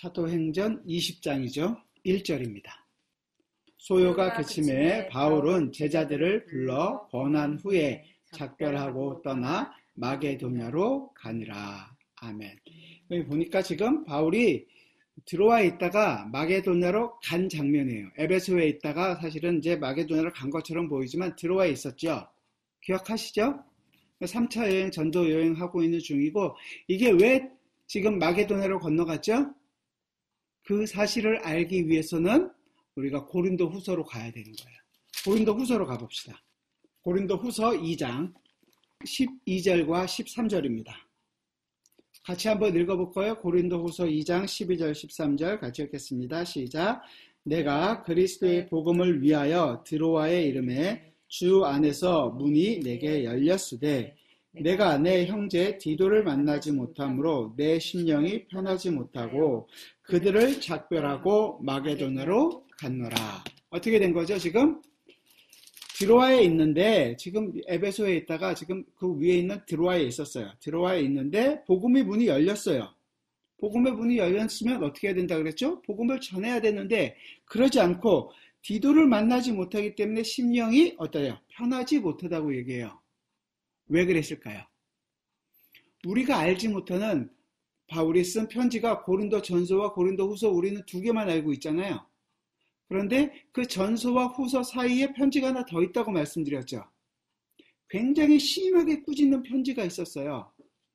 사도행전 20장이죠. 1절입니다. 소요가 그침에 바울은 제자들을 불러 권한 후에 작별하고 떠나 마게도냐로 가니라. 아멘. 여기 보니까 지금 바울이 드로아에 있다가 마게도냐로 간 장면이에요. 에베소에 있다가 사실은 이제 마게도냐로 간 것처럼 보이지만 드로아에 있었죠. 기억하시죠? 3차 여행, 전도 여행하고 있는 중이고, 이게 왜 지금 마게도냐로 건너갔죠? 그 사실을 알기 위해서는 우리가 고린도 후서로 가야 되는 거예요. 고린도 후서로 가봅시다. 고린도 후서 2장 12절과 13절입니다. 같이 한번 읽어볼까요? 고린도 후서 2장 12절 13절 같이 읽겠습니다. 시작. 내가 그리스도의 복음을 위하여 드로아에 이름에 주 안에서 문이 내게 열렸으되 내가 내 형제 디도를 만나지 못하므로 내 심령이 편하지 못하고 그들을 작별하고 마게도냐로 갔노라. 어떻게 된 거죠? 지금 드로아에 있는데, 지금 에베소에 있다가 지금 그 위에 있는 드로아에 있었어요. 드로아에 있는데 복음의 문이 열렸어요. 복음의 문이 열렸으면 어떻게 해야 된다 그랬죠? 복음을 전해야 되는데 그러지 않고 디도를 만나지 못하기 때문에 심령이 어떠해요? 편하지 못하다고 얘기해요. 왜 그랬을까요? 우리가 알지 못하는 바울이 쓴 편지가 고린도 전서와 고린도 후서, 우리는 두 개만 알고 있잖아요. 그런데 그 전서와 후서 사이에 편지가 하나 더 있다고 말씀드렸죠. 굉장히 심하게 꾸짖는 편지가 있었어요.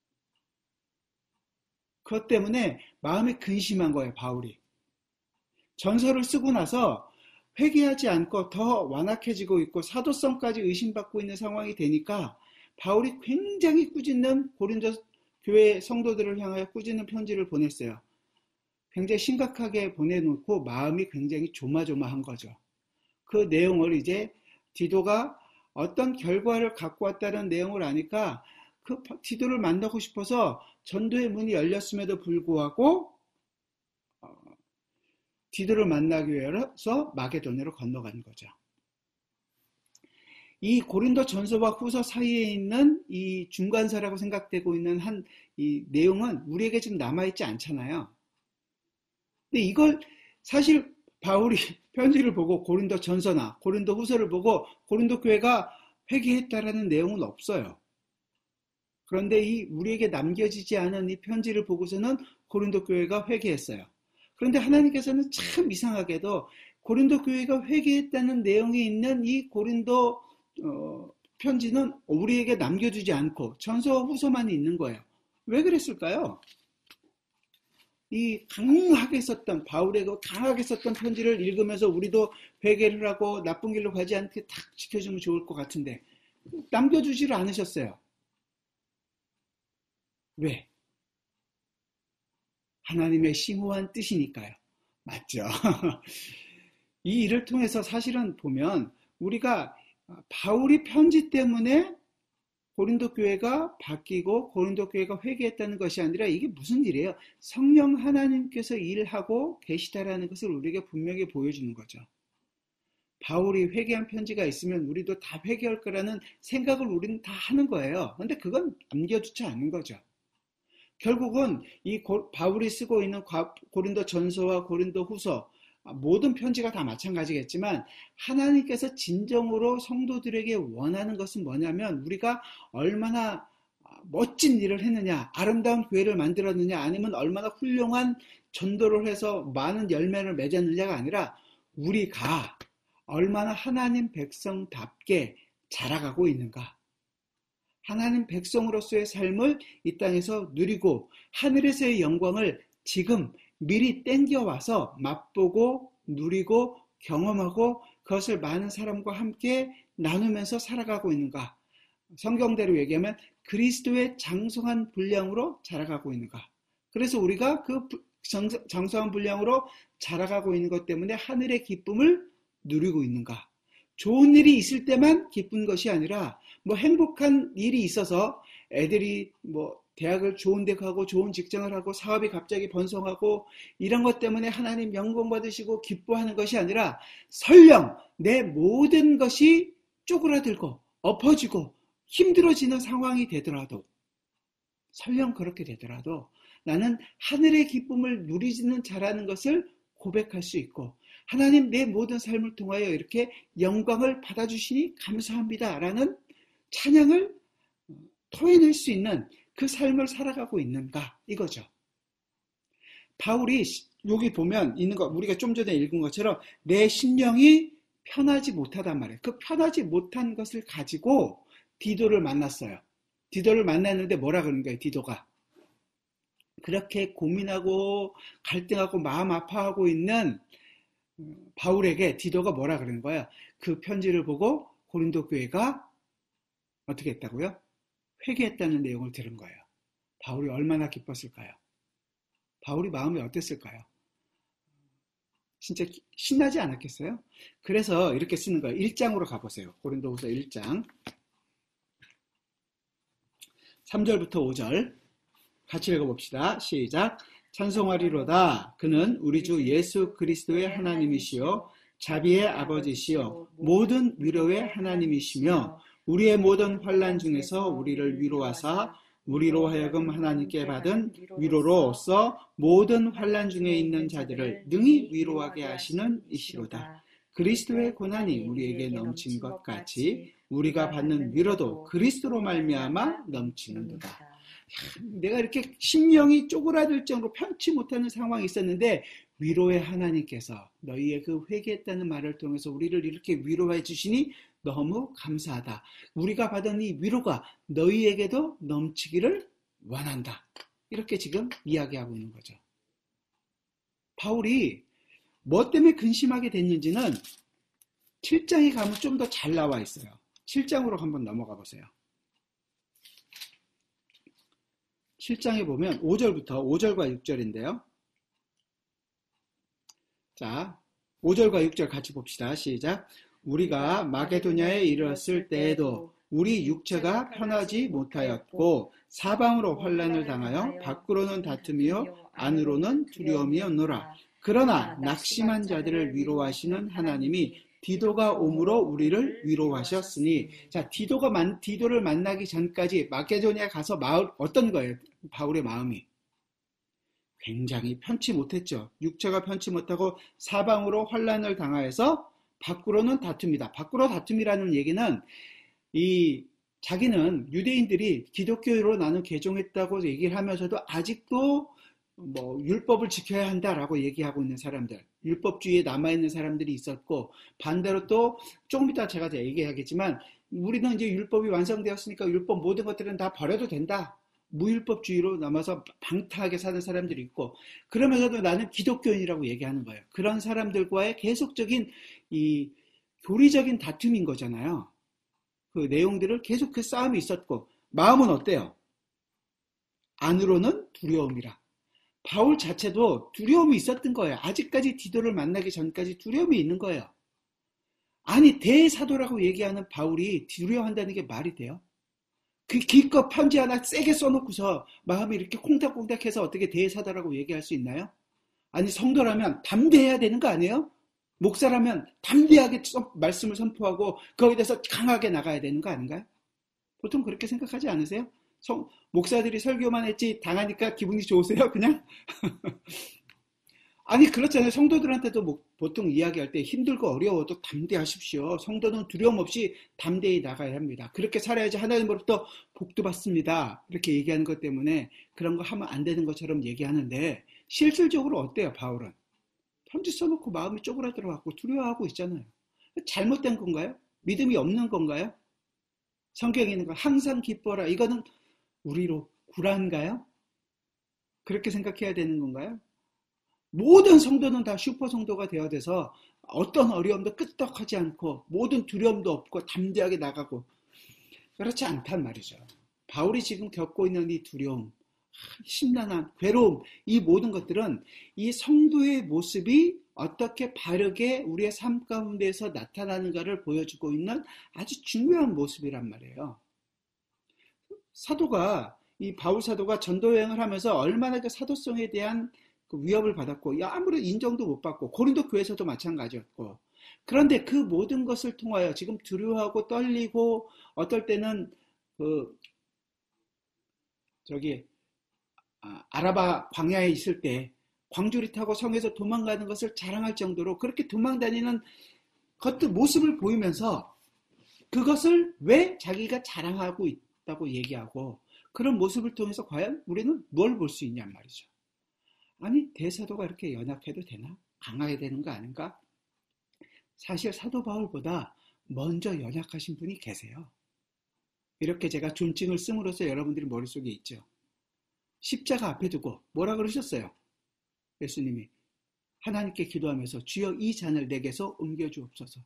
그것 때문에 마음이 근심한 거예요, 바울이. 전서를 쓰고 나서 회개하지 않고 더 완악해지고 있고 사도성까지 의심받고 있는 상황이 되니까 바울이 굉장히 꾸짖는 고린도 교회 성도들을 향하여 꾸짖는 편지를 보냈어요. 굉장히 심각하게 보내놓고 마음이 굉장히 조마조마한 거죠. 그 내용을 이제 디도가 어떤 결과를 갖고 왔다는 내용을 아니까 그 디도를 만나고 싶어서 전도의 문이 열렸음에도 불구하고 디도를 만나기 위해서 마게도냐로 건너가는 거죠. 이 고린도 전서와 후서 사이에 있는 이 중간사라고 생각되고 있는 이 내용은 우리에게 지금 남아있지 않잖아요. 근데 이걸 사실 바울이 편지를 보고 고린도 전서나 고린도 후서를 보고 고린도 교회가 회개했다라는 내용은 없어요. 그런데 이 우리에게 남겨지지 않은 이 편지를 보고서는 고린도 교회가 회개했어요. 그런데 하나님께서는 참 이상하게도 고린도 교회가 회개했다는 내용이 있는 이 고린도 편지는 우리에게 남겨주지 않고 전서와 후서만 있는 거예요. 왜 그랬을까요? 이 강하게 썼던, 바울에게 강하게 썼던 편지를 읽으면서 우리도 회개를 하고 나쁜 길로 가지 않게 딱 지켜주면 좋을 것 같은데 남겨주지를 않으셨어요. 왜? 하나님의 심오한 뜻이니까요. 맞죠? 이 일을 통해서 사실은 보면 우리가 바울이 편지 때문에 고린도 교회가 바뀌고 고린도 교회가 회개했다는 것이 아니라 이게 무슨 일이에요? 성령 하나님께서 일하고 계시다라는 것을 우리에게 분명히 보여주는 거죠. 바울이 회개한 편지가 있으면 우리도 다 회개할 거라는 생각을 우리는 다 하는 거예요. 그런데 그건 남겨두지 않는 거죠. 결국은 이 바울이 쓰고 있는 고린도 전서와 고린도 후서, 모든 편지가 다 마찬가지겠지만 하나님께서 진정으로 성도들에게 원하는 것은 뭐냐면 우리가 얼마나 멋진 일을 했느냐, 아름다운 교회를 만들었느냐, 아니면 얼마나 훌륭한 전도를 해서 많은 열매를 맺었느냐가 아니라 우리가 얼마나 하나님 백성답게 자라가고 있는가, 하나님 백성으로서의 삶을 이 땅에서 누리고 하늘에서의 영광을 지금 미리 땡겨와서 맛보고 누리고 경험하고 그것을 많은 사람과 함께 나누면서 살아가고 있는가. 성경대로 얘기하면 그리스도의 장성한 분량으로 자라가고 있는가. 그래서 우리가 그 장성한 분량으로 자라가고 있는 것 때문에 하늘의 기쁨을 누리고 있는가. 좋은 일이 있을 때만 기쁜 것이 아니라 행복한 일이 있어서 애들이 대학을 좋은 데 가고 좋은 직장을 하고 사업이 갑자기 번성하고 이런 것 때문에 하나님 영광 받으시고 기뻐하는 것이 아니라 설령 내 모든 것이 쪼그라들고 엎어지고 힘들어지는 상황이 되더라도, 설령 그렇게 되더라도 나는 하늘의 기쁨을 누리지는 자라는 것을 고백할 수 있고, 하나님 내 모든 삶을 통하여 이렇게 영광을 받아주시니 감사합니다 라는 찬양을 토해낼 수 있는 그 삶을 살아가고 있는가, 이거죠. 바울이 여기 보면 있는 거, 우리가 좀 전에 읽은 것처럼 내 심령이 편하지 못하단 말이에요. 그 편하지 못한 것을 가지고 디도를 만났어요. 디도를 만났는데 뭐라 그러는 거예요, 디도가. 그렇게 고민하고 갈등하고 마음 아파하고 있는 바울에게 디도가 뭐라 그러는 거예요? 그 편지를 보고 고린도 교회가 어떻게 했다고요? 회개했다는 내용을 들은 거예요. 바울이 얼마나 기뻤을까요? 바울이 마음이 어땠을까요? 진짜 신나지 않았겠어요? 그래서 이렇게 쓰는 거예요. 1장으로 가보세요. 고린도후서 1장 3절부터 5절 같이 읽어봅시다. 시작. 찬송하리로다. 그는 우리 주 예수 그리스도의 하나님이시요 자비의 아버지시요 모든 위로의 하나님이시며 우리의 모든 환난 중에서 우리를 위로하사 우리로 하여금 하나님께 받은 위로로서 모든 환난 중에 있는 자들을 능히 위로하게 하시는 이시로다. 그리스도의 고난이 우리에게 넘친 것 같이 우리가 받는 위로도 그리스도로 말미암아 넘치는도다. 내가 이렇게 심령이 쪼그라들 정도로 편치 못하는 상황이 있었는데 위로의 하나님께서 너희의 그 회개했다는 말을 통해서 우리를 이렇게 위로해 주시니 너무 감사하다. 우리가 받은 이 위로가 너희에게도 넘치기를 원한다. 이렇게 지금 이야기하고 있는 거죠. 바울이 뭐 때문에 근심하게 됐는지는 7장에 가면 좀 더 잘 나와 있어요. 7장으로 한번 넘어가 보세요. 7장에 보면 5절과 6절인데요. 자, 5절과 6절 같이 봅시다. 시작. 우리가 마게도냐에 이르렀을 때에도 우리 육체가 편하지 못하였고 사방으로 환난을 당하여 밖으로는 다툼이요 안으로는 두려움이었노라. 그러나 낙심한 자들을 위로하시는 하나님이 디도가 오므로 우리를 위로하셨으니, 자, 디도를 만나기 전까지 마게도냐에 가서 어떤 거예요? 바울의 마음이 굉장히 편치 못했죠. 육체가 편치 못하고 사방으로 환난을 당하여서 밖으로는 다툼이다. 밖으로 다툼이라는 얘기는 자기는 유대인들이 기독교로 나는 개종했다고 얘기를 하면서도 아직도 율법을 지켜야 한다라고 얘기하고 있는 사람들, 율법주의에 남아있는 사람들이 있었고, 반대로 또 조금 이따 제가 얘기하겠지만 우리는 이제 율법이 완성되었으니까 율법 모든 것들은 다 버려도 된다. 무율법주의로 남아서 방탕하게 사는 사람들이 있고, 그러면서도 나는 기독교인이라고 얘기하는 거예요. 그런 사람들과의 계속적인 이 교리적인 다툼인 거잖아요. 그 내용들을 계속 그 싸움이 있었고, 마음은 어때요? 안으로는 두려움이라. 바울 자체도 두려움이 있었던 거예요. 아직까지 디도를 만나기 전까지 두려움이 있는 거예요. 아니, 대사도라고 얘기하는 바울이 두려워한다는 게 말이 돼요? 그 기껏 편지 하나 세게 써놓고서 마음이 이렇게 콩닥콩닥해서 어떻게 대사도라고 얘기할 수 있나요? 아니, 성도라면 담대해야 되는 거 아니에요? 목사라면 담대하게 말씀을 선포하고 거기에 대해서 강하게 나가야 되는 거 아닌가요? 보통 그렇게 생각하지 않으세요? 목사들이 설교만 했지 당하니까 기분이 좋으세요? 그냥? 아니, 그렇잖아요. 성도들한테도 보통 이야기할 때 힘들고 어려워도 담대하십시오. 성도는 두려움 없이 담대히 나가야 합니다. 그렇게 살아야지 하나님으로부터 복도 받습니다. 이렇게 얘기하는 것 때문에 그런 거 하면 안 되는 것처럼 얘기하는데, 실질적으로 어때요, 바울은? 편지 써놓고 마음이 쪼그라들어갖고 두려워하고 있잖아요. 잘못된 건가요? 믿음이 없는 건가요? 성경에 있는 거 항상 기뻐라, 이거는 우리로 구라인가요? 그렇게 생각해야 되는 건가요? 모든 성도는 다 슈퍼 성도가 되어야 돼서 어떤 어려움도 끄떡하지 않고 모든 두려움도 없고 담대하게 나가고, 그렇지 않단 말이죠. 바울이 지금 겪고 있는 이 두려움, 심란함, 괴로움, 이 모든 것들은 이 성도의 모습이 어떻게 바르게 우리의 삶 가운데에서 나타나는가를 보여주고 있는 아주 중요한 모습이란 말이에요. 이 바울 사도가 전도 여행을 하면서 얼마나 그 사도성에 대한 그 위협을 받았고, 아무런 인정도 못 받고, 고린도 교회에서도 마찬가지였고, 그런데 그 모든 것을 통하여 지금 두려워하고 떨리고, 어떨 때는 아라바 광야에 있을 때 광주리 타고 성에서 도망가는 것을 자랑할 정도로 그렇게 도망다니는 것도 모습을 보이면서 그것을 왜 자기가 자랑하고 있다고 얘기하고 그런 모습을 통해서 과연 우리는 뭘 볼 수 있냔 말이죠. 아니 대사도가 이렇게 연약해도 되나? 강해야 되는 거 아닌가? 사실 사도 바울보다 먼저 연약하신 분이 계세요. 이렇게 제가 존칭을 씀으로써 여러분들이 머릿속에 있죠. 십자가 앞에 두고 뭐라 그러셨어요? 예수님이 하나님께 기도하면서 주여 이 잔을 내게서 옮겨주옵소서.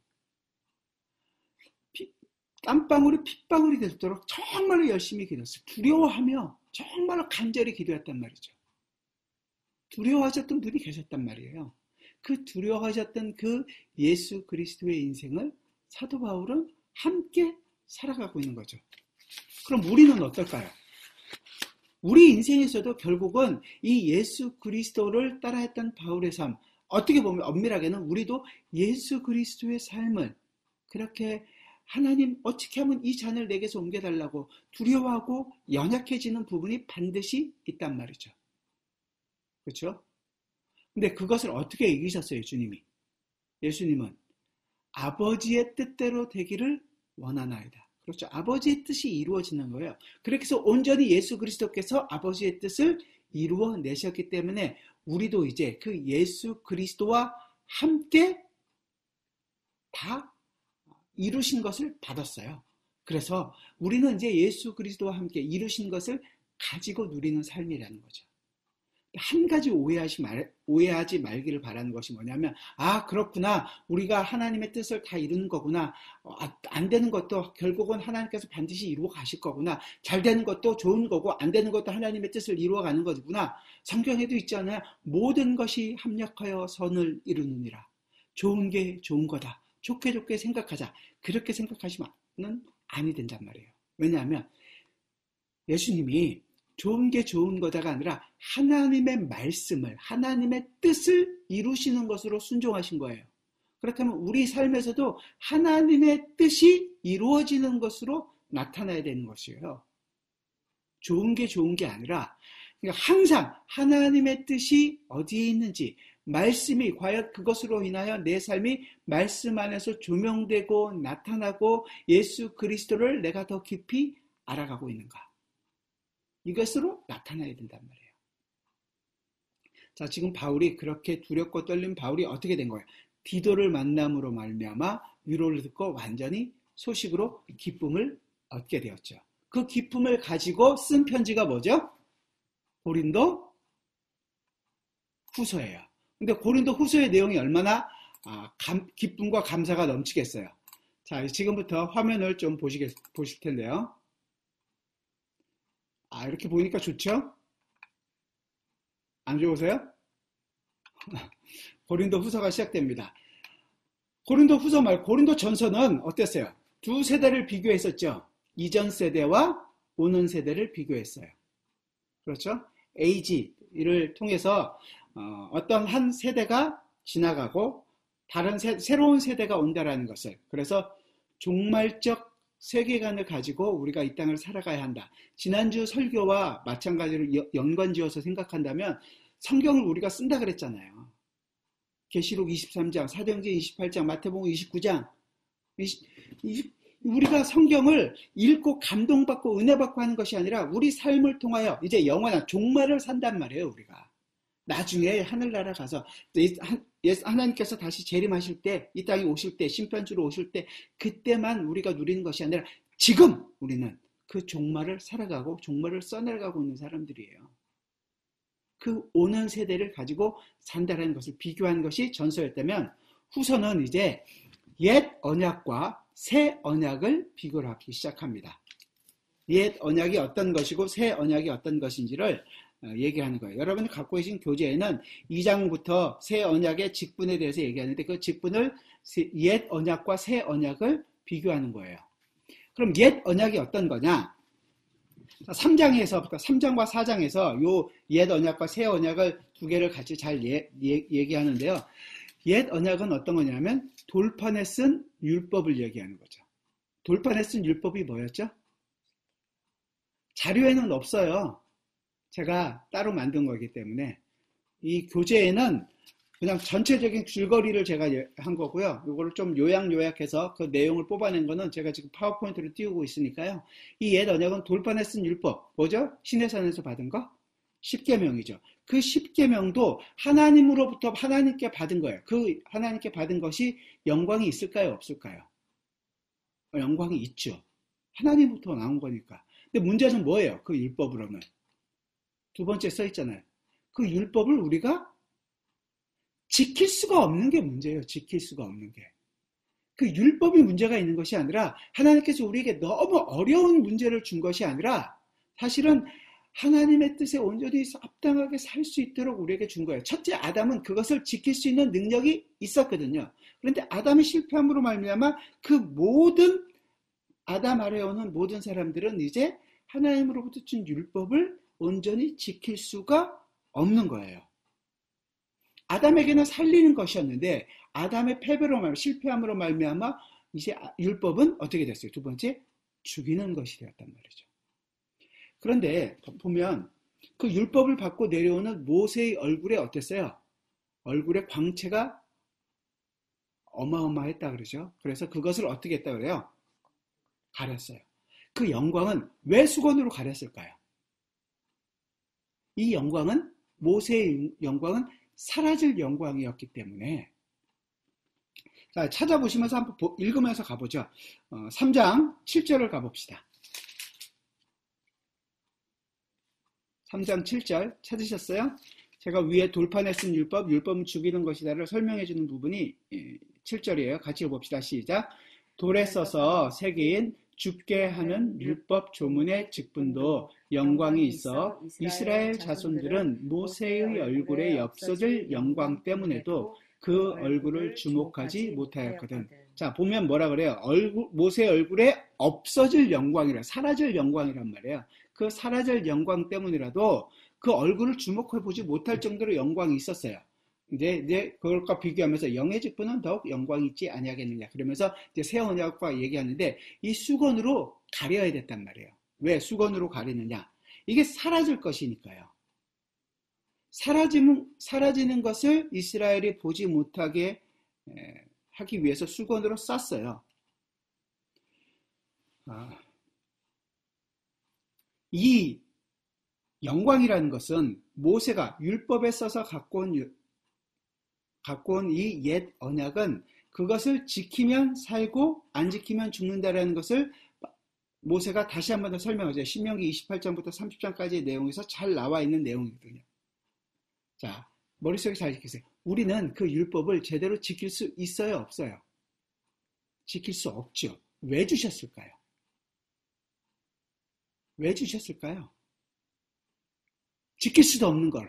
땀방울이 핏방울이 되도록 정말로 열심히 기도했어요. 두려워하며 정말로 간절히 기도했단 말이죠. 두려워하셨던 분이 계셨단 말이에요. 그 두려워하셨던 그 예수 그리스도의 인생을 사도 바울은 함께 살아가고 있는 거죠. 그럼 우리는 어떨까요? 우리 인생에서도 결국은 이 예수 그리스도를 따라했던 바울의 삶, 어떻게 보면 엄밀하게는 우리도 예수 그리스도의 삶을 그렇게 하나님 어떻게 하면 이 잔을 내게서 옮겨달라고 두려워하고 연약해지는 부분이 반드시 있단 말이죠. 그렇죠? 근데 그것을 어떻게 이기셨어요, 주님이? 예수님은 아버지의 뜻대로 되기를 원하나이다. 그렇죠. 아버지의 뜻이 이루어지는 거예요. 그래서 온전히 예수 그리스도께서 아버지의 뜻을 이루어내셨기 때문에 우리도 이제 그 예수 그리스도와 함께 다 이루신 것을 받았어요. 그래서 우리는 이제 예수 그리스도와 함께 이루신 것을 가지고 누리는 삶이라는 거죠. 한 가지 오해하지 말기를 바라는 것이 뭐냐면 그렇구나. 우리가 하나님의 뜻을 다 이루는 거구나. 안 되는 것도 결국은 하나님께서 반드시 이루어 가실 거구나. 잘 되는 것도 좋은 거고 안 되는 것도 하나님의 뜻을 이루어 가는 거구나. 성경에도 있잖아요. 모든 것이 합력하여 선을 이루느니라. 좋은 게 좋은 거다. 좋게 생각하자. 그렇게 생각하시면 아니 된단 말이에요. 왜냐하면 예수님이 좋은 게 좋은 거다가 아니라 하나님의 말씀을, 하나님의 뜻을 이루시는 것으로 순종하신 거예요. 그렇다면 우리 삶에서도 하나님의 뜻이 이루어지는 것으로 나타나야 되는 것이에요. 좋은 게 좋은 게 아니라 그러니까 항상 하나님의 뜻이 어디에 있는지, 말씀이 과연 그것으로 인하여 내 삶이 말씀 안에서 조명되고 나타나고 예수 그리스도를 내가 더 깊이 알아가고 있는가. 이것으로 나타나야 된단 말이에요. 자, 지금 바울이 그렇게 두렵고 떨린 바울이 어떻게 된 거예요? 디도를 만남으로 말미암아 위로를 듣고 완전히 소식으로 기쁨을 얻게 되었죠. 그 기쁨을 가지고 쓴 편지가 뭐죠? 고린도 후서예요. 근데 고린도 후서의 내용이 얼마나 기쁨과 감사가 넘치겠어요. 자, 지금부터 화면을 좀 보실 텐데요. 이렇게 보니까 좋죠? 안 좋으세요? 고린도 후서가 시작됩니다. 고린도 후서 말고 고린도 전서는 어땠어요? 두 세대를 비교했었죠. 이전 세대와 오는 세대를 비교했어요. 그렇죠? 에이지를 통해서 어떤 한 세대가 지나가고 다른 새로운 세대가 온다라는 것을, 그래서 종말적 세계관을 가지고 우리가 이 땅을 살아가야 한다. 지난주 설교와 마찬가지로 연관지어서 생각한다면 성경을 우리가 쓴다 그랬잖아요. 계시록 23장, 사도행전 28장, 마태복음 29장. 우리가 성경을 읽고 감동받고 은혜받고 하는 것이 아니라 우리 삶을 통하여 이제 영원한 종말을 산단 말이에요, 우리가. 나중에 하늘나라 가서 하나님께서 다시 재림하실 때, 이 땅에 오실 때, 심판주로 오실 때, 그때만 우리가 누리는 것이 아니라 지금 우리는 그 종말을 살아가고 종말을 써내려가고 있는 사람들이에요. 그 오는 세대를 가지고 산다는 것을 비교한 것이 전서였다면, 후서는 이제 옛 언약과 새 언약을 비교를 하기 시작합니다. 옛 언약이 어떤 것이고 새 언약이 어떤 것인지를 얘기하는 거예요. 여러분이 갖고 계신 교재에는 2장부터 새 언약의 직분에 대해서 얘기하는데 그 직분을 옛 언약과 새 언약을 비교하는 거예요. 그럼 옛 언약이 어떤 거냐? 3장에서부터 3장과 4장에서 요 옛 언약과 새 언약을 두 개를 같이 잘 얘기하는데요. 옛 언약은 어떤 거냐면 돌판에 쓴 율법을 얘기하는 거죠. 돌판에 쓴 율법이 뭐였죠? 자료에는 없어요. 제가 따로 만든 거기 때문에 이 교재에는 그냥 전체적인 줄거리를 제가 한 거고요. 이거를 좀 요약해서 그 내용을 뽑아낸 거는 제가 지금 파워포인트로 띄우고 있으니까요. 이 옛 언약은 돌판에 쓴 율법, 뭐죠? 시내산에서 받은 거? 10계명이죠. 그 10계명도 하나님으로부터 하나님께 받은 거예요. 그 하나님께 받은 것이 영광이 있을까요? 없을까요? 영광이 있죠. 하나님부터 나온 거니까. 근데 문제는 뭐예요? 그 율법으로는. 두 번째 써 있잖아요. 그 율법을 우리가 지킬 수가 없는 게 문제예요. 지킬 수가 없는 게. 그 율법이 문제가 있는 것이 아니라 하나님께서 우리에게 너무 어려운 문제를 준 것이 아니라 사실은 하나님의 뜻에 온전히 합당하게 살 수 있도록 우리에게 준 거예요. 첫째 아담은 그것을 지킬 수 있는 능력이 있었거든요. 그런데 아담이 실패함으로 말미암아 그 모든 아담 아래에 오는 모든 사람들은 이제 하나님으로부터 준 율법을 온전히 지킬 수가 없는 거예요. 아담에게는 살리는 것이었는데 아담의 패배로 말미암아 실패함으로 말미암아 이제 율법은 어떻게 됐어요? 두 번째, 죽이는 것이 되었단 말이죠. 그런데 보면 그 율법을 받고 내려오는 모세의 얼굴에 어땠어요? 얼굴에 광채가 어마어마했다 그러죠. 그래서 그것을 어떻게 했다 그래요? 가렸어요. 그 영광은 왜 수건으로 가렸을까요? 이 영광은 모세의 영광은 사라질 영광이었기 때문에 자, 찾아보시면서 한번 읽으면서 가보죠. 3장 7절을 가봅시다. 3장 7절 찾으셨어요? 제가 위에 돌판에 쓴 율법은 죽이는 것이다를 설명해 주는 부분이 7절이에요. 같이 읽어봅시다. 시작. 돌에 써서 새긴 죽게 하는 율법 조문의 직분도 영광이 있어 이스라엘 자손들은 모세의 얼굴에 엽서질 영광 때문에도 그 얼굴을 주목하지 못하였거든. 자, 보면 뭐라 그래요? 모세의 얼굴에 없어질 영광이라, 사라질 영광이란 말이에요. 그 사라질 영광 때문이라도 그 얼굴을 주목해 보지 못할 정도로 영광이 있었어요. 이제 그것과 비교하면서 영의 직분은 더욱 영광이 있지 아니하겠느냐. 그러면서 이제 새 언약과 얘기하는데 이 수건으로 가려야 됐단 말이에요. 왜 수건으로 가리느냐? 이게 사라질 것이니까요. 사라지는 것을 이스라엘이 보지 못하게 하기 위해서 수건으로 쌌어요. 이 영광이라는 것은 모세가 율법에 써서 갖고 온 이 옛 언약은 그것을 지키면 살고 안 지키면 죽는다라는 것을 모세가 다시 한 번 더 설명하죠. 신명기 28장부터 30장까지의 내용에서 잘 나와 있는 내용이거든요. 자, 머릿속에 잘 지키세요. 우리는 그 율법을 제대로 지킬 수 있어요, 없어요? 지킬 수 없죠. 왜 주셨을까요? 왜 주셨을까요? 지킬 수도 없는 걸.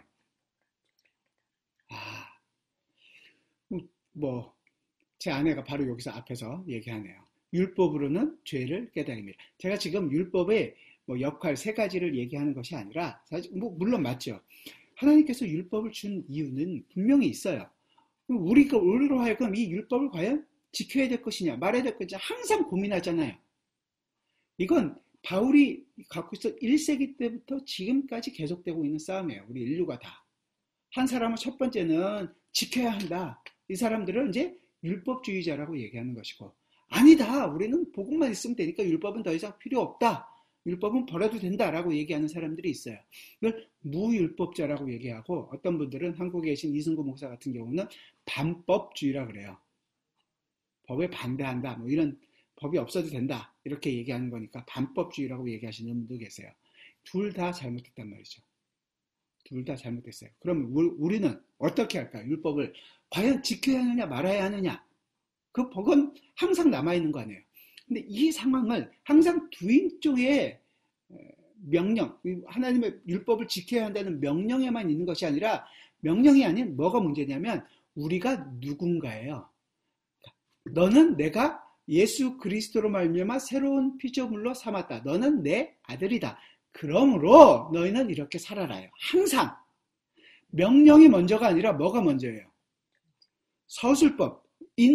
제 아내가 바로 여기서 앞에서 얘기하네요. 율법으로는 죄를 깨달음이라. 제가 지금 율법의 역할 세 가지를 얘기하는 것이 아니라, 사실 물론 맞죠. 하나님께서 율법을 준 이유는 분명히 있어요. 우리로 하여금 이 율법을 과연 지켜야 될 것이냐, 말해야 될 것이냐, 항상 고민하잖아요. 이건 바울이 갖고 있어 1세기 때부터 지금까지 계속되고 있는 싸움이에요. 우리 인류가 다. 한 사람은 첫 번째는 지켜야 한다. 이 사람들은 이제 율법주의자라고 얘기하는 것이고, 아니다. 우리는 복음만 있으면 되니까 율법은 더 이상 필요 없다. 율법은 버려도 된다라고 얘기하는 사람들이 있어요. 이걸 무율법자라고 얘기하고, 어떤 분들은 한국에 계신 이승구 목사 같은 경우는 반법주의라 그래요. 법에 반대한다. 이런 법이 없어도 된다. 이렇게 얘기하는 거니까 반법주의라고 얘기하시는 분도 계세요. 둘 다 잘못했단 말이죠. 둘 다 잘못했어요. 그럼 우리는 어떻게 할까요? 율법을 과연 지켜야 하느냐 말아야 하느냐. 그 법은 항상 남아있는 거 아니에요. 근데 이 상황을 항상 두인조의 명령, 하나님의 율법을 지켜야 한다는 명령에만 있는 것이 아니라, 명령이 아닌 뭐가 문제냐면 우리가 누군가예요. 너는 내가 예수 그리스도로 말미암아 새로운 피조물로 삼았다. 너는 내 아들이다. 그러므로 너희는 이렇게 살아라요. 항상 명령이 먼저가 아니라 뭐가 먼저예요? 서술법,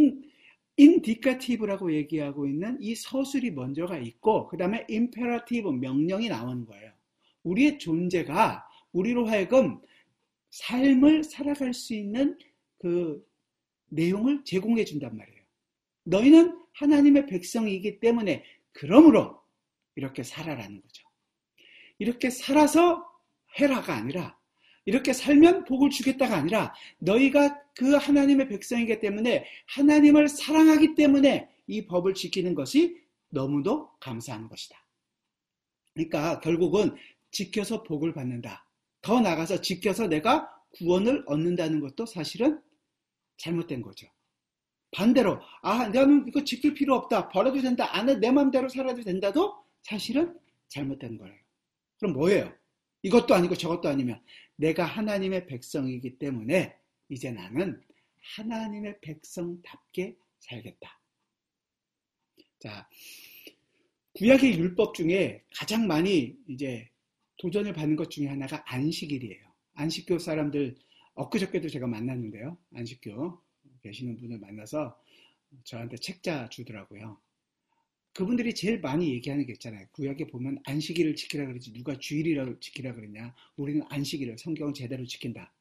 인디카티브라고 얘기하고 있는 이 서술이 먼저가 있고, 그 다음에 임페라티브, 명령이 나오는 거예요. 우리의 존재가 우리로 하여금 삶을 살아갈 수 있는 그 내용을 제공해 준단 말이에요. 너희는 하나님의 백성이기 때문에 그러므로 이렇게 살아라는 거죠. 이렇게 살아서 해라가 아니라, 이렇게 살면 복을 주겠다가 아니라, 너희가 그 하나님의 백성이기 때문에 하나님을 사랑하기 때문에 이 법을 지키는 것이 너무도 감사한 것이다. 그러니까 결국은 지켜서 복을 받는다. 더 나아가서 지켜서 내가 구원을 얻는다는 것도 사실은 잘못된 거죠. 반대로 나는 이거 지킬 필요 없다. 버려도 된다. 내 마음대로 살아도 된다도 사실은 잘못된 거예요. 그럼 뭐예요? 이것도 아니고 저것도 아니면 내가 하나님의 백성이기 때문에 이제 나는 하나님의 백성답게 살겠다. 자, 구약의 율법 중에 가장 많이 이제 도전을 받는 것 중에 하나가 안식일이에요. 안식교 사람들 엊그저께도 제가 만났는데요. 안식교 계시는 분을 만나서 저한테 책자 주더라고요. 그분들이 제일 많이 얘기하는 게 있잖아요. 구약에 보면 안식일을 지키라 그러지 누가 주일이라고 지키라 그러냐. 우리는 안식일을 성경은 제대로 지킨다.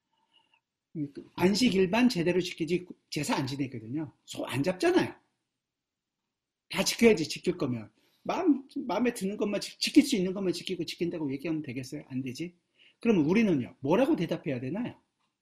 안식일만 제대로 지키지 제사 안 지내거든요. 소 안 잡잖아요. 다 지켜야지. 지킬 거면 마음에 드는 것만 지킬 수 있는 것만 지키고 지킨다고 얘기하면 되겠어요? 안 되지. 그럼 우리는요, 뭐라고 대답해야 되나요?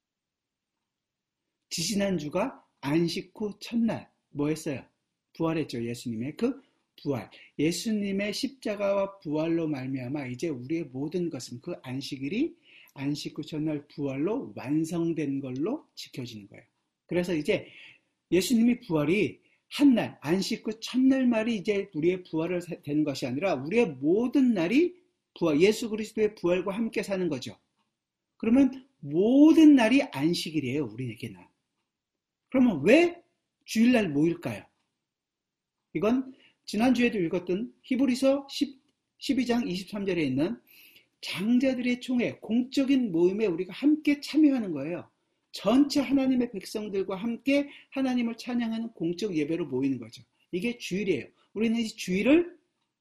지지난주가 안식 후 첫날 뭐 했어요? 부활했죠. 예수님의 그 부활. 예수님의 십자가와 부활로 말미암아 이제 우리의 모든 것은 그 안식일이 안식 후 첫날 부활로 완성된 걸로 지켜지는 거예요. 그래서 이제 예수님의 부활이 한날, 안식 후 첫날 말이 이제 우리의 부활을 되는 것이 아니라 우리의 모든 날이 부활, 예수 그리스도의 부활과 함께 사는 거죠. 그러면 모든 날이 안식일이에요. 우리에게는. 그러면 왜 주일날 모일까요? 이건 지난주에도 읽었던 히브리서 12장 23절에 있는 장자들의 총회, 공적인 모임에 우리가 함께 참여하는 거예요. 전체 하나님의 백성들과 함께 하나님을 찬양하는 공적 예배로 모이는 거죠. 이게 주일이에요. 우리는 이 주일을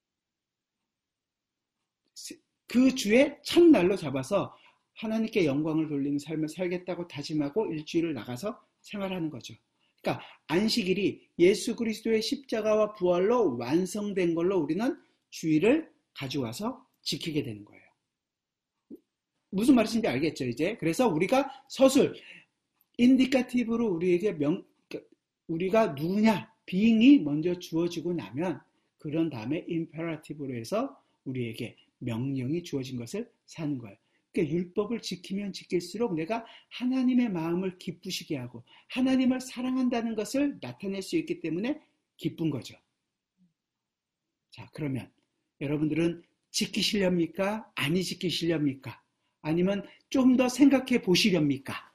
그 주의 첫날로 잡아서 하나님께 영광을 돌리는 삶을 살겠다고 다짐하고 일주일을 나가서 생활하는 거죠. 그러니까 안식일이 예수 그리스도의 십자가와 부활로 완성된 걸로 우리는 주일을 가져와서 지키게 되는 거예요. 무슨 말인지 알겠죠, 이제? 그래서 우리가 서술, 인디카티브로 우리에게 우리가 누구냐, being이 먼저 주어지고 나면, 그런 다음에 임페라티브로 해서 우리에게 명령이 주어진 것을 사는 거예요. 그러니까 율법을 지키면 지킬수록 내가 하나님의 마음을 기쁘시게 하고 하나님을 사랑한다는 것을 나타낼 수 있기 때문에 기쁜 거죠. 자, 그러면 여러분들은 지키시렵니까? 아니 지키시렵니까? 아니면 좀 더 생각해 보시렵니까?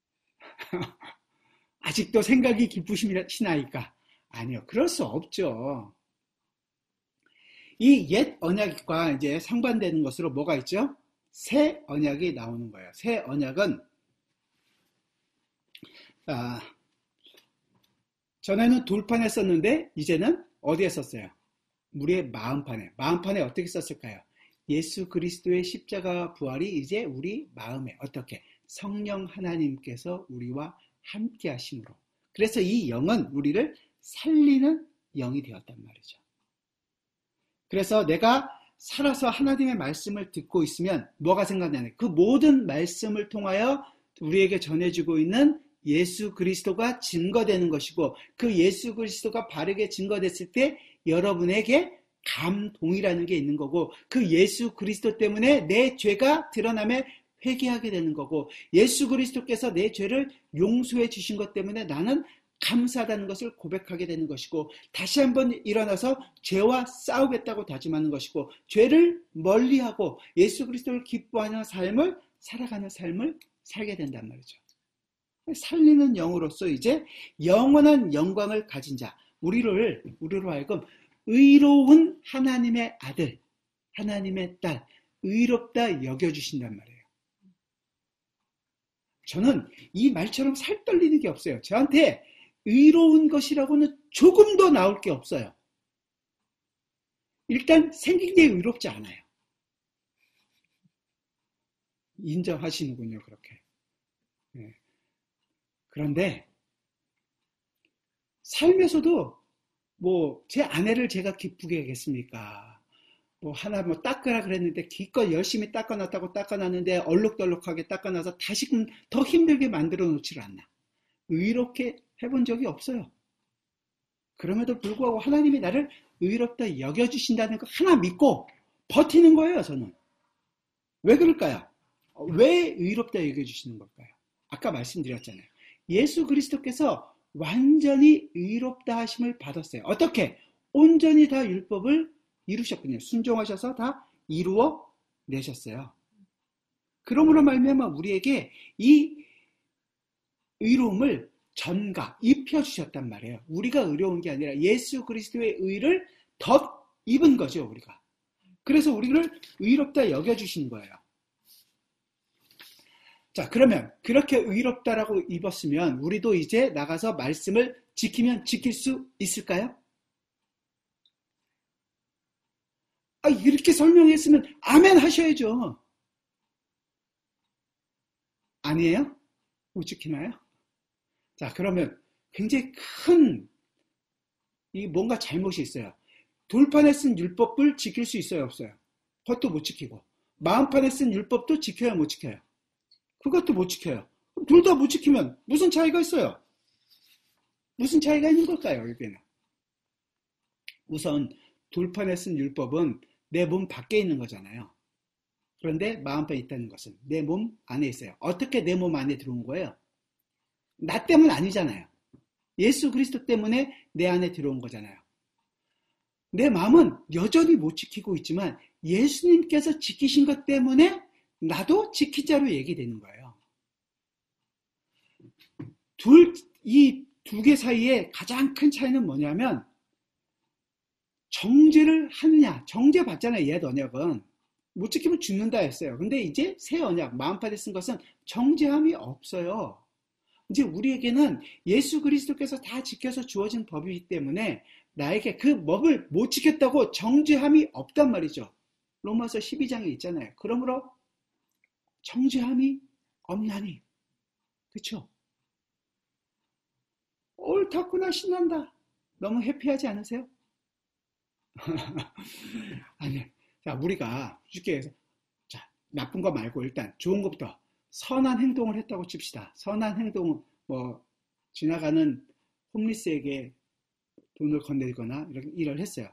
아직도 생각이 기쁘시나이까? 아니요, 그럴 수 없죠. 이 옛 언약과 이제 상반되는 것으로 뭐가 있죠? 새 언약이 나오는 거예요. 새 언약은 전에는 돌판에 썼는데 이제는 어디에 썼어요? 우리의 마음판에. 마음판에 어떻게 썼을까요? 예수 그리스도의 십자가 부활이 이제 우리 마음에 어떻게? 성령 하나님께서 우리와 함께 하심으로. 그래서 이 영은 우리를 살리는 영이 되었단 말이죠. 그래서 내가 살아서 하나님의 말씀을 듣고 있으면 뭐가 생각나냐? 그 모든 말씀을 통하여 우리에게 전해지고 있는 예수 그리스도가 증거되는 것이고, 그 예수 그리스도가 바르게 증거됐을 때 여러분에게 감동이라는 게 있는 거고, 그 예수 그리스도 때문에 내 죄가 드러남에 회개하게 되는 거고, 예수 그리스도께서 내 죄를 용서해 주신 것 때문에 나는 감사하다는 것을 고백하게 되는 것이고, 다시 한번 일어나서 죄와 싸우겠다고 다짐하는 것이고, 죄를 멀리하고 예수 그리스도를 기뻐하는 삶을 살아가는 삶을 살게 된단 말이죠. 살리는 영으로서 이제 영원한 영광을 가진 자, 우리로 하여금 의로운 하나님의 아들, 하나님의 딸, 의롭다 여겨주신단 말이에요. 저는 이 말처럼 살 떨리는 게 없어요. 저한테 의로운 것이라고는 조금 더 나올 게 없어요. 일단 생긴 게 의롭지 않아요. 인정하시는군요, 그렇게. 예. 그런데 삶에서도 뭐 제 아내를 제가 기쁘게 하겠습니까? 뭐 하나 뭐 닦으라 그랬는데 기껏 열심히 닦아놨다고 닦아놨는데 얼룩덜룩하게 닦아놔서 다시금 더 힘들게 만들어 놓지를 않나. 의롭게 해본 적이 없어요. 그럼에도 불구하고 하나님이 나를 의롭다 여겨주신다는 거 하나 믿고 버티는 거예요, 저는. 왜 그럴까요? 왜 의롭다 여겨주시는 걸까요? 아까 말씀드렸잖아요. 예수 그리스도께서 완전히 의롭다 하심을 받았어요. 어떻게? 온전히 다 율법을 이루셨군요. 순종하셔서 다 이루어 내셨어요. 그러므로 말미암아 우리에게 이 의로움을 전가 입혀주셨단 말이에요. 우리가 의로운 게 아니라 예수 그리스도의 의를 덧 입은 거죠, 우리가. 그래서 우리를 의롭다 여겨주신 거예요. 자, 그러면 그렇게 의롭다라고 입었으면 우리도 이제 나가서 말씀을 지키면 지킬 수 있을까요? 이렇게 설명했으면 아멘 하셔야죠. 아니에요? 못 지키나요? 자, 그러면 굉장히 큰 뭔가 잘못이 있어요. 돌판에 쓴 율법을 지킬 수 있어요, 없어요? 그것도 못 지키고 마음판에 쓴 율법도 지켜야 못 지켜요? 그것도 못 지켜요. 둘 다 못 지키면 무슨 차이가 있어요? 무슨 차이가 있는 걸까요, 여기는? 우선 돌판에 쓴 율법은 내 몸 밖에 있는 거잖아요. 그런데 마음판에 있다는 것은 내 몸 안에 있어요. 어떻게 내 몸 안에 들어온 거예요? 나 때문 아니잖아요. 예수 그리스도 때문에 내 안에 들어온 거잖아요. 내 마음은 여전히 못 지키고 있지만 예수님께서 지키신 것 때문에 나도 지키자로 얘기되는 거예요. 이 두 개 사이에 가장 큰 차이는 뭐냐면 정죄를 하느냐. 정죄 받잖아요. 옛 언약은. 못 지키면 죽는다 했어요. 근데 이제 새 언약, 마음판에 쓴 것은 정죄함이 없어요. 이제 우리에게는 예수 그리스도께서 다 지켜서 주어진 법이기 때문에 나에게 그 법을 못 지켰다고 정죄함이 없단 말이죠. 로마서 12장에 있잖아요. 그러므로 정죄함이 없나니. 그렇죠? 옳다구나 신난다. 너무 해피하지 않으세요? 아니요. 자, 우리가 쉽게 해서 자, 나쁜 거 말고 일단 좋은 것부터 선한 행동을 했다고 칩시다. 선한 행동은 뭐 지나가는 홈리스에게 돈을 건네거나 이런 일을 했어요.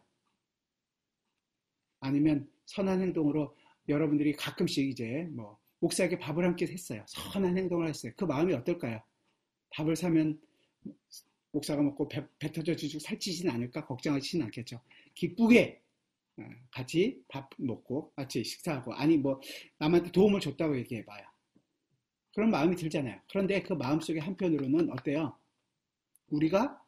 아니면 선한 행동으로 여러분들이 가끔씩 이제 뭐 목사에게 밥을 함께 했어요. 선한 행동을 했어요. 그 마음이 어떨까요? 밥을 사면 목사가 먹고 배 터져주고 살찌진 않을까 걱정하시진 않겠죠. 기쁘게 같이 밥 먹고 같이 식사하고 아니 뭐 남한테 도움을 줬다고 얘기해봐요. 그런 마음이 들잖아요. 그런데 그 마음속에 한편으로는 어때요? 우리가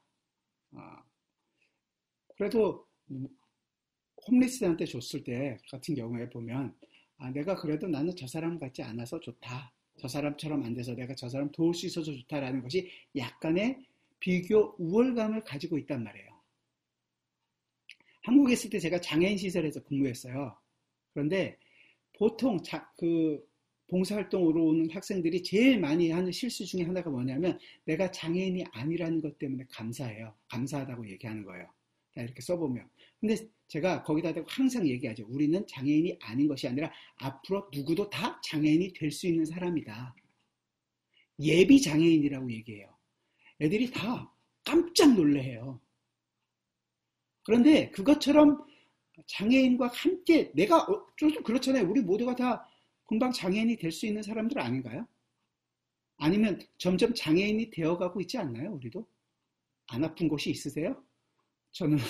그래도 홈리스한테 줬을 때 같은 경우에 보면 내가 그래도 나는 저 사람 같지 않아서 좋다. 저 사람처럼 안 돼서 내가 저 사람 도울 수 있어서 좋다라는 것이 약간의 비교 우월감을 가지고 있단 말이에요. 한국에 있을 때 제가 장애인 시설에서 근무했어요. 그런데 보통 그 봉사활동으로 오는 학생들이 제일 많이 하는 실수 중에 하나가 뭐냐면 내가 장애인이 아니라는 것 때문에 감사해요. 감사하다고 얘기하는 거예요. 이렇게 써보면. 근데 제가 거기다 대고 항상 얘기하죠. 우리는 장애인이 아닌 것이 아니라 앞으로 누구도 다 장애인이 될 수 있는 사람이다. 예비 장애인이라고 얘기해요. 애들이 다 깜짝 놀래해요. 그런데 그것처럼 장애인과 함께 내가 좀 그렇잖아요. 우리 모두가 다 금방 장애인이 될 수 있는 사람들 아닌가요? 아니면 점점 장애인이 되어가고 있지 않나요? 우리도? 안 아픈 곳이 있으세요? 저는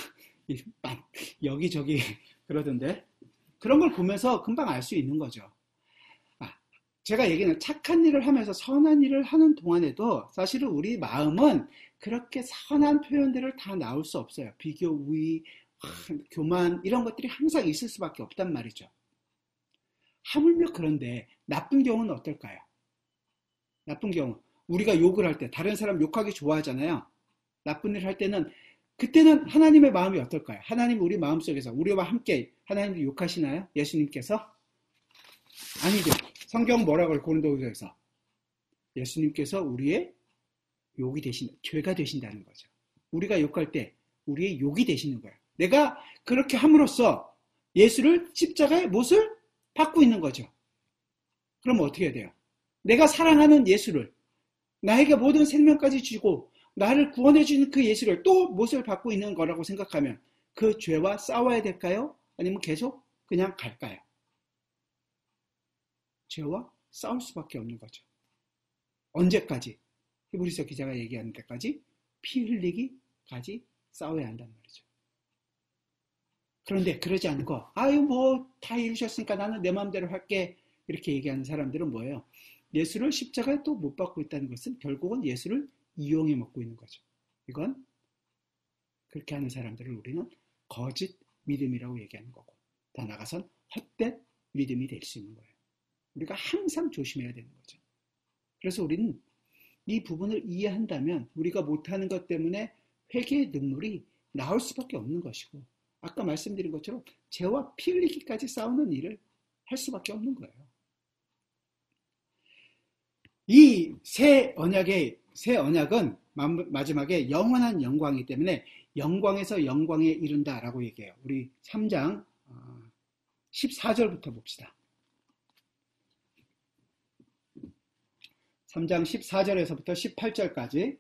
여기저기 그러던데 그런 걸 보면서 금방 알 수 있는 거죠. 제가 얘기는 착한 일을 하면서 선한 일을 하는 동안에도 사실은 우리 마음은 그렇게 선한 표현들을 다 나올 수 없어요. 비교, 우위, 교만 이런 것들이 항상 있을 수밖에 없단 말이죠. 하물며 그런데 나쁜 경우는 어떨까요? 나쁜 경우 우리가 욕을 할 때 다른 사람 욕하기 좋아하잖아요. 나쁜 일을 할 때는 그때는 하나님의 마음이 어떨까요? 하나님 우리 마음속에서 우리와 함께 하나님을 욕하시나요? 예수님께서? 아니죠. 성경 뭐라고 고린도후서에서 예수님께서 우리의 욕이 죄가 되신다는 거죠. 우리가 욕할 때 우리의 욕이 되시는 거예요. 내가 그렇게 함으로써 예수를 십자가의 못을 받고 있는 거죠. 그럼 어떻게 해야 돼요? 내가 사랑하는 예수를, 나에게 모든 생명까지 주고 나를 구원해 주는 그 예수를 또 못을 받고 있는 거라고 생각하면 그 죄와 싸워야 될까요? 아니면 계속 그냥 갈까요? 죄와 싸울 수밖에 없는 거죠. 언제까지? 히브리서 기자가 얘기하는 데까지 피 흘리기까지 싸워야 한단 말이죠. 그런데 그러지 않고 아유 뭐 다 이루셨으니까 나는 내 마음대로 할게 이렇게 얘기하는 사람들은 뭐예요? 예수를 십자가에 또 못 박고 있다는 것은 결국은 예수를 이용해 먹고 있는 거죠. 이건 그렇게 하는 사람들을 우리는 거짓 믿음이라고 얘기하는 거고 더 나아가선 헛된 믿음이 될 수 있는 거예요. 우리가 항상 조심해야 되는 거죠. 그래서 우리는 이 부분을 이해한다면 우리가 못하는 것 때문에 회개의 눈물이 나올 수밖에 없는 것이고 아까 말씀드린 것처럼 죄와 피 흘리기까지 싸우는 일을 할 수밖에 없는 거예요. 이 새 언약은 마지막에 영원한 영광이기 때문에 영광에서 영광에 이른다라고 얘기해요. 우리 3장 14절부터 봅시다. 3장 14절에서부터 18절까지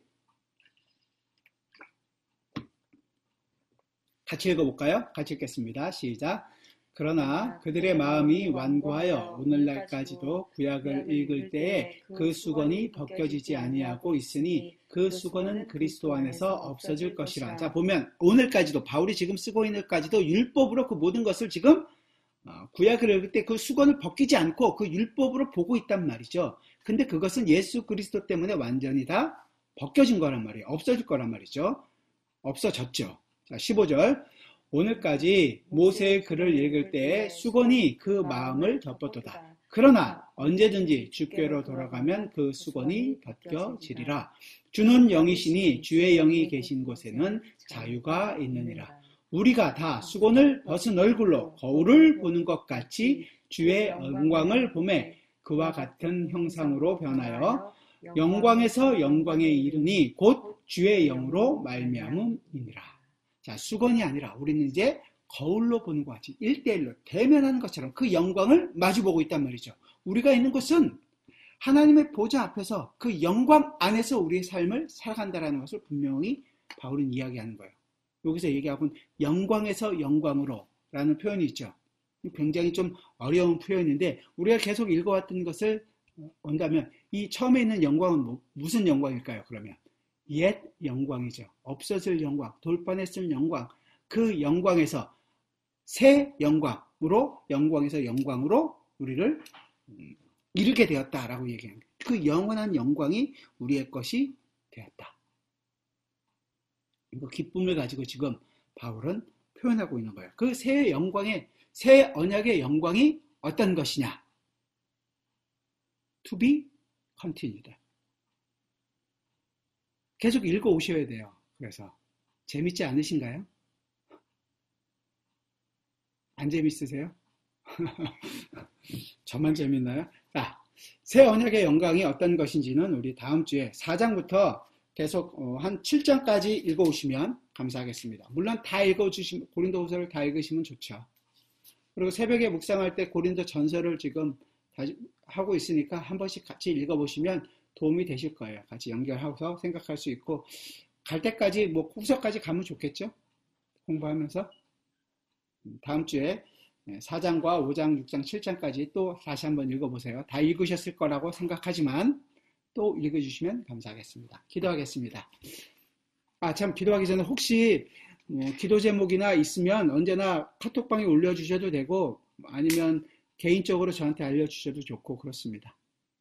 같이 읽어볼까요? 같이 읽겠습니다. 시작. 그러나 그들의 마음이 완고하여 오늘날까지도 구약을 읽을 때에 그 수건이 벗겨지지 아니하고 있으니 그 수건은 그리스도 안에서 없어질 것이라. 자, 보면 오늘까지도 바울이 지금 쓰고 있는까지도 율법으로 그 모든 것을 지금 구약을 읽을 때 그 수건을 벗기지 않고 그 율법으로 보고 있단 말이죠. 근데 그것은 예수 그리스도 때문에 완전히 다 벗겨진 거란 말이에요. 없어질 거란 말이죠. 없어졌죠. 자, 15절. 오늘까지 모세의 글을 읽을 때 수건이 그 마음을 덮었도다. 그러나 언제든지 주께로 돌아가면 그 수건이 벗겨지리라. 주는 영이시니 주의 영이 계신 곳에는 자유가 있느니라. 우리가 다 수건을 벗은 얼굴로 거울을 보는 것 같이 주의 영광을 보매 그와 같은 형상으로 변하여 영광에서 영광에 이르니 곧 주의 영으로 말미암음이니라. 자, 수건이 아니라 우리는 이제 거울로 보는 것 같이 1대1로 대면하는 것처럼 그 영광을 마주보고 있단 말이죠. 우리가 있는 곳은 하나님의 보좌 앞에서 그 영광 안에서 우리의 삶을 살아간다는 것을 분명히 바울은 이야기하는 거예요. 여기서 얘기하고는 영광에서 영광으로 라는 표현이 있죠. 굉장히 좀 어려운 표현인데 우리가 계속 읽어왔던 것을 본다면 이 처음에 있는 영광은 무슨 영광일까요? 그러면 옛 영광이죠. 없어질 영광, 돌판했을 영광, 그 영광에서 새 영광으로 영광에서 영광으로 우리를 이르게 되었다라고 얘기합니다. 그 영원한 영광이 우리의 것이 되었다. 이거 기쁨을 가지고 지금 바울은 표현하고 있는 거예요. 그 새 영광의 새 언약의 영광이 어떤 것이냐? To be continued. 계속 읽어 오셔야 돼요. 그래서 재밌지 않으신가요? 안 재밌으세요? 저만 재밌나요? 자, 새 언약의 영광이 어떤 것인지는 우리 다음 주에 4장부터 계속 한 7장까지 읽어오시면 감사하겠습니다. 물론 다 읽어주시면 고린도후서를 다 읽으시면 좋죠. 그리고 새벽에 묵상할 때 고린도 전서를 지금 하고 있으니까 한 번씩 같이 읽어보시면 도움이 되실 거예요. 같이 연결하고서 생각할 수 있고 갈 때까지 뭐 후서까지 가면 좋겠죠? 공부하면서 다음 주에 4장과 5장, 6장, 7장까지 또 다시 한번 읽어보세요. 다 읽으셨을 거라고 생각하지만 또 읽어주시면 감사하겠습니다. 기도하겠습니다. 참 기도하기 전에 혹시 기도 제목이나 있으면 언제나 카톡방에 올려주셔도 되고 아니면 개인적으로 저한테 알려주셔도 좋고 그렇습니다.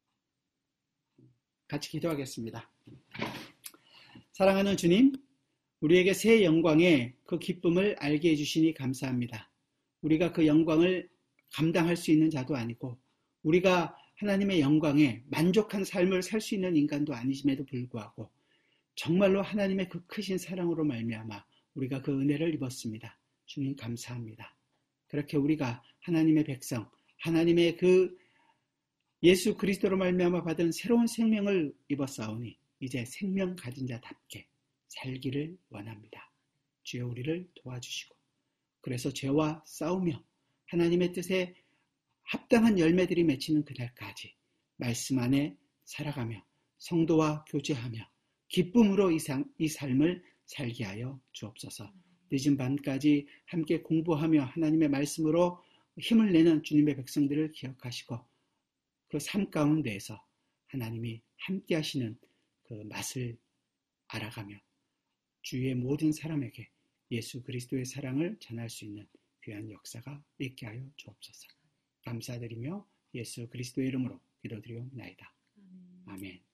같이 기도하겠습니다. 사랑하는 주님, 우리에게 새 영광의 그 기쁨을 알게 해주시니 감사합니다. 우리가 그 영광을 감당할 수 있는 자도 아니고 우리가 하나님의 영광에 만족한 삶을 살 수 있는 인간도 아니심에도 불구하고 정말로 하나님의 그 크신 사랑으로 말미암아 우리가 그 은혜를 입었습니다. 주님 감사합니다. 그렇게 우리가 하나님의 백성, 하나님의 그 예수 그리스도로 말미암아 받은 새로운 생명을 입었사오니 이제 생명 가진 자답게 살기를 원합니다. 주여 우리를 도와주시고 그래서 죄와 싸우며 하나님의 뜻에 합당한 열매들이 맺히는 그날까지 말씀 안에 살아가며 성도와 교제하며 기쁨으로 이 삶을 살게 하여 주옵소서. 늦은 밤까지 함께 공부하며 하나님의 말씀으로 힘을 내는 주님의 백성들을 기억하시고 그 삶 가운데에서 하나님이 함께 하시는 그 맛을 알아가며 주위의 모든 사람에게 예수 그리스도의 사랑을 전할 수 있는 귀한 역사가 있게 하여 주옵소서. 감사드리며 예수 그리스도의 이름으로 기도드리옵나이다. 아멘.